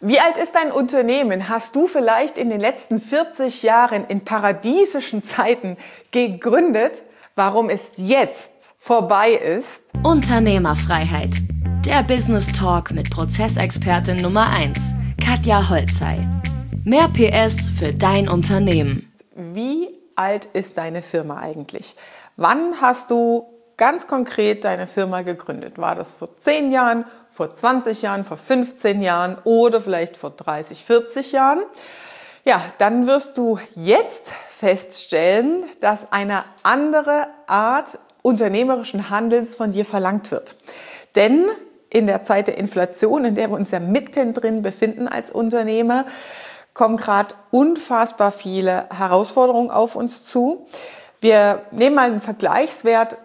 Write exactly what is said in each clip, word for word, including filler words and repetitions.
Wie alt ist dein Unternehmen? Hast du vielleicht in den letzten vierzig Jahren in paradiesischen Zeiten gegründet? Warum es jetzt vorbei ist? Unternehmerfreiheit. Der Business Talk mit Prozessexpertin Nummer eins, Katja Holzei. Mehr P S für dein Unternehmen. Wie alt ist deine Firma eigentlich? Wann hast du ganz konkret deine Firma gegründet? War das vor zehn Jahren, vor zwanzig Jahren, vor fünfzehn Jahren oder vielleicht vor dreißig, vierzig Jahren? Ja, dann wirst du jetzt feststellen, dass eine andere Art unternehmerischen Handelns von dir verlangt wird. Denn in der Zeit der Inflation, in der wir uns ja mittendrin befinden als Unternehmer, kommen gerade unfassbar viele Herausforderungen auf uns zu. Wir nehmen mal einen Vergleichswert.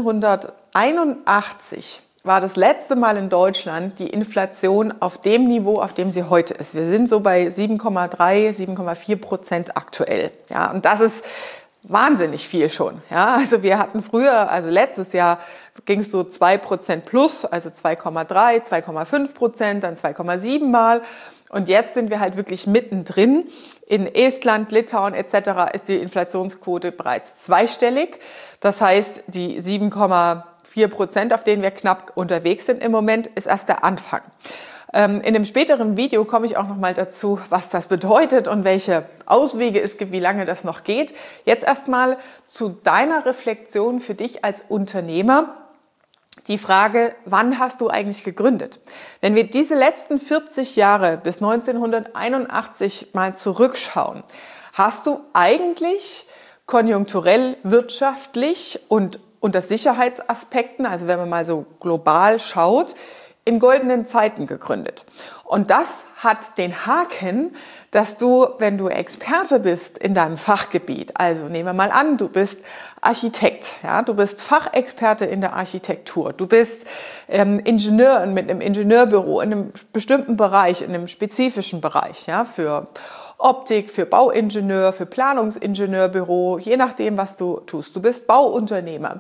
neunzehnhunderteinundachtzig war das letzte Mal in Deutschland die Inflation auf dem Niveau, auf dem sie heute ist. Wir sind so bei sieben Komma drei, sieben Komma vier Prozent aktuell. Ja, und das ist wahnsinnig viel schon. Ja, also wir hatten früher, also letztes Jahr ging es so zwei Prozent plus, also zwei Komma drei, zwei Komma fünf Prozent, dann zwei Komma sieben mal. Und jetzt sind wir halt wirklich mittendrin. In Estland, Litauen et cetera ist die Inflationsquote bereits zweistellig. Das heißt, die sieben Komma vier Prozent, auf denen wir knapp unterwegs sind im Moment, ist erst der Anfang. In einem späteren Video komme ich auch noch mal dazu, was das bedeutet und welche Auswege es gibt, wie lange das noch geht. Jetzt erstmal zu deiner Reflexion für dich als Unternehmer. Die Frage, wann hast du eigentlich gegründet? Wenn wir diese letzten vierzig Jahre bis neunzehnhunderteinundachtzig mal zurückschauen, hast du eigentlich konjunkturell, wirtschaftlich und unter Sicherheitsaspekten, also wenn man mal so global schaut, in goldenen Zeiten gegründet. Und das hat den Haken, dass du, wenn du Experte bist in deinem Fachgebiet, also nehmen wir mal an, du bist Architekt, ja, du bist Fachexperte in der Architektur, du bist ähm, Ingenieur mit einem Ingenieurbüro in einem bestimmten Bereich, in einem spezifischen Bereich, ja, für Optik, für Bauingenieur, für Planungsingenieurbüro, je nachdem, was du tust. Du bist Bauunternehmer.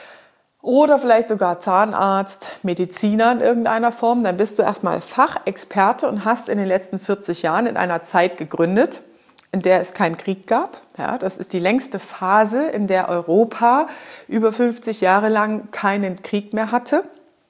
Oder vielleicht sogar Zahnarzt, Mediziner in irgendeiner Form, dann bist du erstmal Fachexperte und hast in den letzten vierzig Jahren in einer Zeit gegründet, in der es keinen Krieg gab. Ja, das ist die längste Phase, in der Europa über fünfzig Jahre lang keinen Krieg mehr hatte.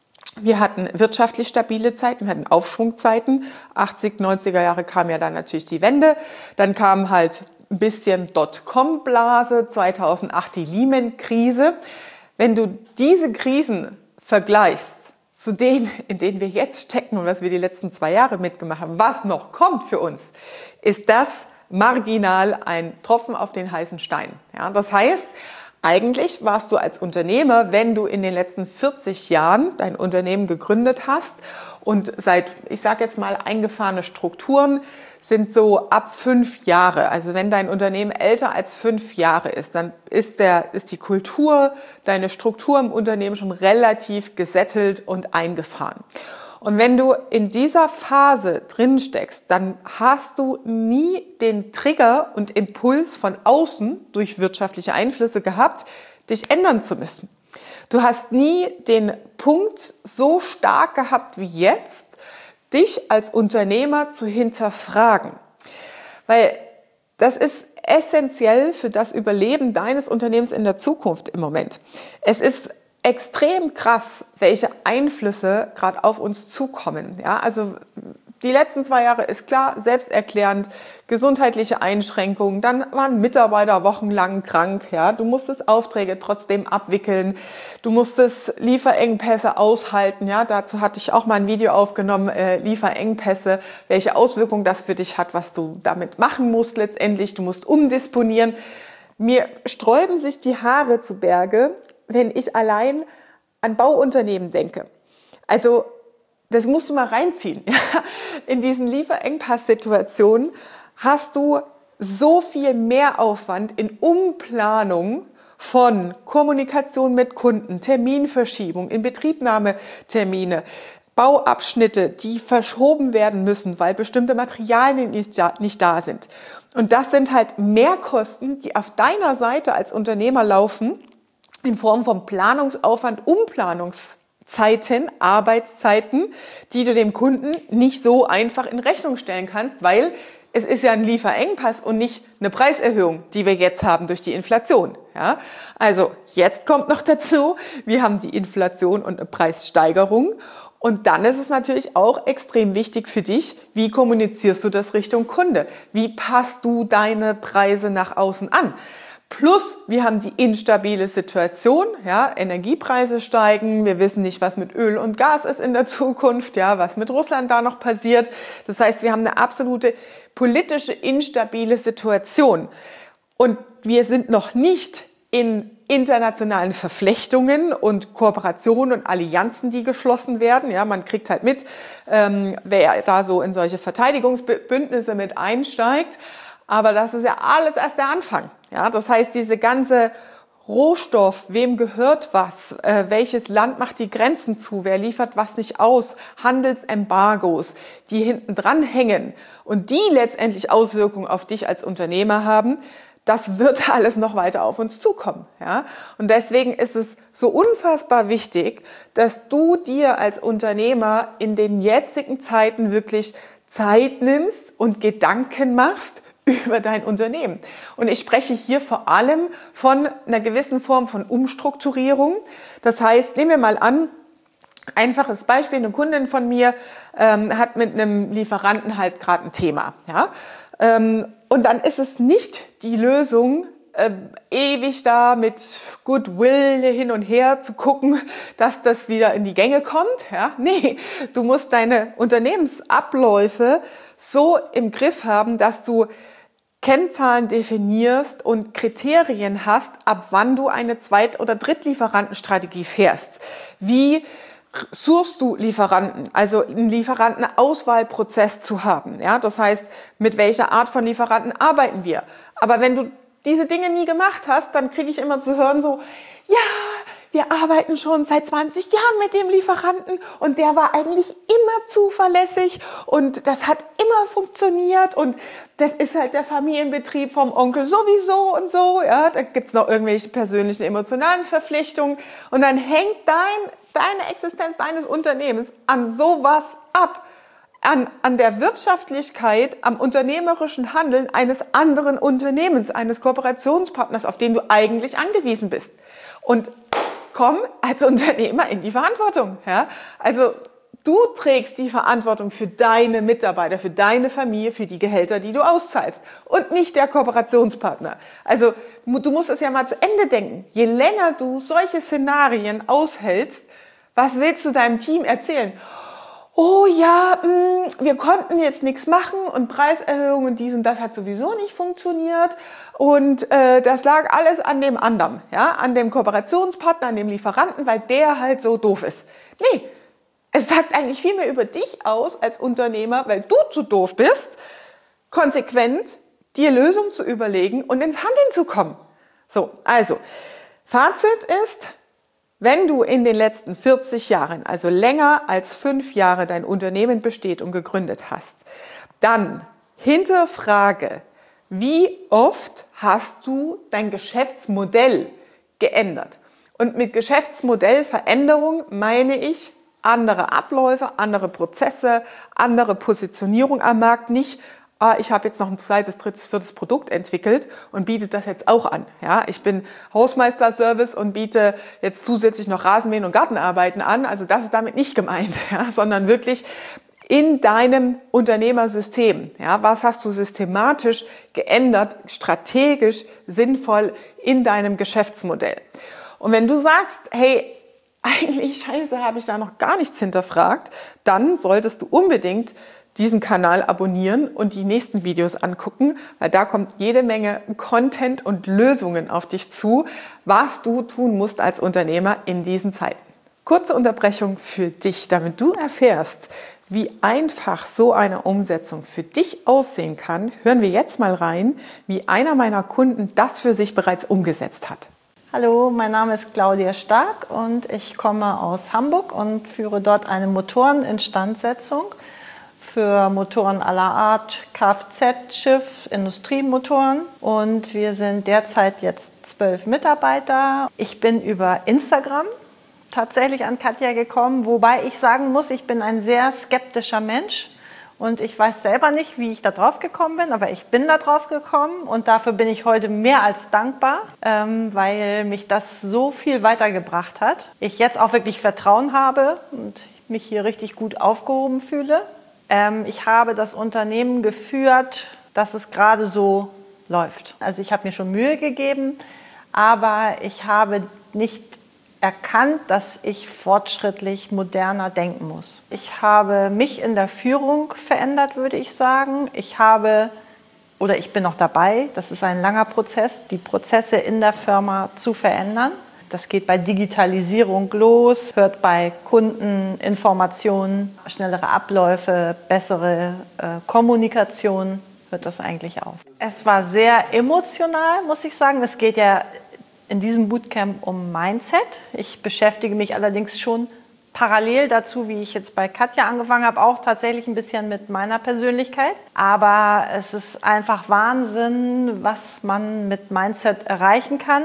Wir hatten wirtschaftlich stabile Zeiten, wir hatten Aufschwungzeiten. achtzig, neunziger Jahre kam ja dann natürlich die Wende. Dann kam halt ein bisschen Dotcom-Blase, zweitausendacht die Lehman-Krise. Wenn du diese Krisen vergleichst zu denen, in denen wir jetzt stecken und was wir die letzten zwei Jahre mitgemacht haben, was noch kommt für uns, ist das marginal ein Tropfen auf den heißen Stein. Ja, das heißt, eigentlich warst du als Unternehmer, wenn du in den letzten vierzig Jahren dein Unternehmen gegründet hast und seit, ich sage jetzt mal, eingefahrene Strukturen sind so ab fünf Jahre. Also wenn dein Unternehmen älter als fünf Jahre ist, dann ist, der, ist die Kultur, deine Struktur im Unternehmen schon relativ gesettelt und eingefahren. Und wenn du in dieser Phase drin steckst, dann hast du nie den Trigger und Impuls von außen durch wirtschaftliche Einflüsse gehabt, dich ändern zu müssen. Du hast nie den Punkt so stark gehabt wie jetzt, dich als Unternehmer zu hinterfragen. Weil das ist essentiell für das Überleben deines Unternehmens in der Zukunft im Moment. Es ist extrem krass, welche Einflüsse gerade auf uns zukommen. Ja, also die letzten zwei Jahre ist klar, selbsterklärend, gesundheitliche Einschränkungen, dann waren Mitarbeiter wochenlang krank, ja, du musstest Aufträge trotzdem abwickeln, du musstest Lieferengpässe aushalten, ja, dazu hatte ich auch mal ein Video aufgenommen, äh, Lieferengpässe, welche Auswirkungen das für dich hat, was du damit machen musst letztendlich, du musst umdisponieren. Mir sträuben sich die Haare zu Berge, wenn ich allein an Bauunternehmen denke. Also das musst du mal reinziehen. In diesen Lieferengpass-Situationen hast du so viel Mehraufwand in Umplanung von Kommunikation mit Kunden, Terminverschiebung, Inbetriebnahmetermine, Bauabschnitte, die verschoben werden müssen, weil bestimmte Materialien nicht da, nicht da sind. Und das sind halt Mehrkosten, die auf deiner Seite als Unternehmer laufen, in Form von Planungsaufwand, Umplanungs Zeiten, Arbeitszeiten, die du dem Kunden nicht so einfach in Rechnung stellen kannst, weil es ist ja ein Lieferengpass und nicht eine Preiserhöhung, die wir jetzt haben durch die Inflation. Ja? Also jetzt kommt noch dazu, wir haben die Inflation und eine Preissteigerung. Und dann ist es natürlich auch extrem wichtig für dich, wie kommunizierst du das Richtung Kunde? Wie passt du deine Preise nach außen an? Plus, wir haben die instabile Situation, ja, Energiepreise steigen, wir wissen nicht, was mit Öl und Gas ist in der Zukunft, ja, was mit Russland da noch passiert. Das heißt, wir haben eine absolute politische instabile Situation. Und wir sind noch nicht in internationalen Verflechtungen und Kooperationen und Allianzen, die geschlossen werden. Ja, man kriegt halt mit, ähm, wer da so in solche Verteidigungsbündnisse mit einsteigt. Aber das ist ja alles erst der Anfang. Ja, das heißt, diese ganze Rohstoff, wem gehört was, äh, welches Land macht die Grenzen zu, wer liefert was nicht aus, Handelsembargos, die hinten dran hängen und die letztendlich Auswirkungen auf dich als Unternehmer haben, das wird alles noch weiter auf uns zukommen. Ja? Und deswegen ist es so unfassbar wichtig, dass du dir als Unternehmer in den jetzigen Zeiten wirklich Zeit nimmst und Gedanken machst über dein Unternehmen. Und ich spreche hier vor allem von einer gewissen Form von Umstrukturierung. Das heißt, nehmen wir mal an, einfaches Beispiel, eine Kundin von mir ähm, hat mit einem Lieferanten halt gerade ein Thema. Ja? Ähm, und dann ist es nicht die Lösung, äh, ewig da mit Goodwill hin und her zu gucken, dass das wieder in die Gänge kommt. Ja? Nee, du musst deine Unternehmensabläufe so im Griff haben, dass du Kennzahlen definierst und Kriterien hast, ab wann du eine Zweit- oder Drittlieferantenstrategie fährst. Wie suchst du Lieferanten, also einen Lieferantenauswahlprozess zu haben. Ja, das heißt, mit welcher Art von Lieferanten arbeiten wir. Aber wenn du diese Dinge nie gemacht hast, dann kriege ich immer zu hören so, ja, wir arbeiten schon seit zwanzig Jahren mit dem Lieferanten und der war eigentlich immer zuverlässig und das hat immer funktioniert und das ist halt der Familienbetrieb vom Onkel sowieso und so. Ja, da gibt's noch irgendwelche persönlichen, emotionalen Verpflichtungen und dann hängt dein, deine Existenz deines Unternehmens an sowas ab. An, an der Wirtschaftlichkeit, am unternehmerischen Handeln eines anderen Unternehmens, eines Kooperationspartners, auf den du eigentlich angewiesen bist. Und komm als Unternehmer in die Verantwortung. Ja? Also du trägst die Verantwortung für deine Mitarbeiter, für deine Familie, für die Gehälter, die du auszahlst und nicht der Kooperationspartner. Also du musst es ja mal zu Ende denken. Je länger du solche Szenarien aushältst, was willst du deinem Team erzählen? Oh ja, mh, wir konnten jetzt nichts machen und Preiserhöhungen und dies und das hat sowieso nicht funktioniert und äh, das lag alles an dem anderen, ja, an dem Kooperationspartner, an dem Lieferanten, weil der halt so doof ist. Nee, es sagt eigentlich viel mehr über dich aus als Unternehmer, weil du zu doof bist, konsequent dir Lösungen zu überlegen und ins Handeln zu kommen. So, also, Fazit ist, wenn du in den letzten vierzig Jahren, also länger als fünf Jahre dein Unternehmen besteht und gegründet hast, dann hinterfrage, wie oft hast du dein Geschäftsmodell geändert? Und mit Geschäftsmodellveränderung meine ich andere Abläufe, andere Prozesse, andere Positionierung am Markt, nicht ah, ich habe jetzt noch ein zweites, drittes, viertes Produkt entwickelt und biete das jetzt auch an. Ja, ich bin Hausmeister-Service und biete jetzt zusätzlich noch Rasenmähen und Gartenarbeiten an. Also das ist damit nicht gemeint, ja, sondern wirklich in deinem Unternehmersystem. Ja, was hast du systematisch geändert, strategisch, sinnvoll in deinem Geschäftsmodell? Und wenn du sagst, hey, eigentlich scheiße, habe ich da noch gar nichts hinterfragt, dann solltest du unbedingt diesen Kanal abonnieren und die nächsten Videos angucken, weil da kommt jede Menge Content und Lösungen auf dich zu, was du tun musst als Unternehmer in diesen Zeiten. Kurze Unterbrechung für dich, damit du erfährst, wie einfach so eine Umsetzung für dich aussehen kann, hören wir jetzt mal rein, wie einer meiner Kunden das für sich bereits umgesetzt hat. Hallo, mein Name ist Claudia Stark und ich komme aus Hamburg und führe dort eine Motoreninstandsetzung für Motoren aller Art, Kfz, Schiff, Industriemotoren und wir sind derzeit jetzt zwölf Mitarbeiter. Ich bin über Instagram tatsächlich an Katja gekommen, wobei ich sagen muss, ich bin ein sehr skeptischer Mensch und ich weiß selber nicht, wie ich da drauf gekommen bin, aber ich bin da drauf gekommen und dafür bin ich heute mehr als dankbar, ähm, weil mich das so viel weitergebracht hat. Ich jetzt auch wirklich Vertrauen habe und mich hier richtig gut aufgehoben fühle. Ähm, ich habe das Unternehmen geführt, dass es gerade so läuft. Also ich habe mir schon Mühe gegeben, aber ich habe nicht erkannt, dass ich fortschrittlich moderner denken muss. Ich habe mich in der Führung verändert, würde ich sagen. Ich habe, oder ich bin noch dabei, das ist ein langer Prozess, die Prozesse in der Firma zu verändern. Das geht bei Digitalisierung los, hört bei Kundeninformationen, schnellere Abläufe, bessere äh, Kommunikation, hört das eigentlich auf. Es war sehr emotional, muss ich sagen. Es geht ja in diesem Bootcamp um Mindset. Ich beschäftige mich allerdings schon parallel dazu, wie ich jetzt bei Katja angefangen habe, auch tatsächlich ein bisschen mit meiner Persönlichkeit. Aber es ist einfach Wahnsinn, was man mit Mindset erreichen kann.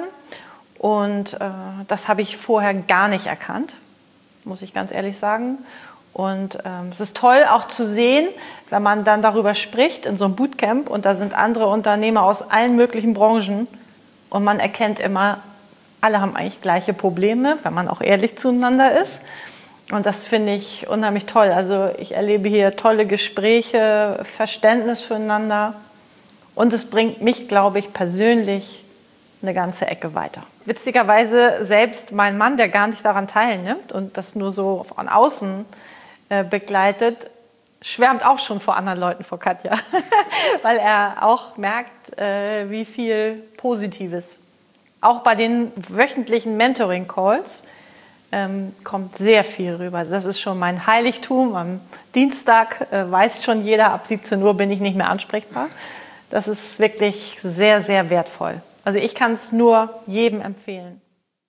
Und äh, das habe ich vorher gar nicht erkannt, muss ich ganz ehrlich sagen. Und ähm, es ist toll auch zu sehen, wenn man dann darüber spricht in so einem Bootcamp und da sind andere Unternehmer aus allen möglichen Branchen und man erkennt immer, alle haben eigentlich gleiche Probleme, wenn man auch ehrlich zueinander ist. Und das finde ich unheimlich toll. Also ich erlebe hier tolle Gespräche, Verständnis füreinander und es bringt mich, glaube ich, persönlich eine ganze Ecke weiter. Witzigerweise selbst mein Mann, der gar nicht daran teilnimmt und das nur so von außen äh, begleitet, schwärmt auch schon vor anderen Leuten vor Katja, weil er auch merkt, äh, wie viel Positives. Auch bei den wöchentlichen Mentoring-Calls ähm, kommt sehr viel rüber. Das ist schon mein Heiligtum. Am Dienstag äh, weiß schon jeder, ab siebzehn Uhr bin ich nicht mehr ansprechbar. Das ist wirklich sehr, sehr wertvoll. Also ich kann es nur jedem empfehlen.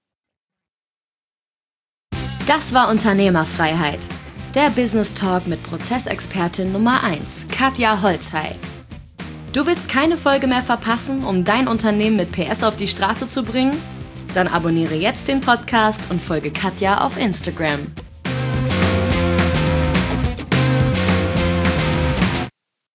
Das war Unternehmerfreiheit. Der Business Talk mit Prozessexpertin Nummer eins, Katja Holzhey. Du willst keine Folge mehr verpassen, um dein Unternehmen mit P S auf die Straße zu bringen? Dann abonniere jetzt den Podcast und folge Katja auf Instagram.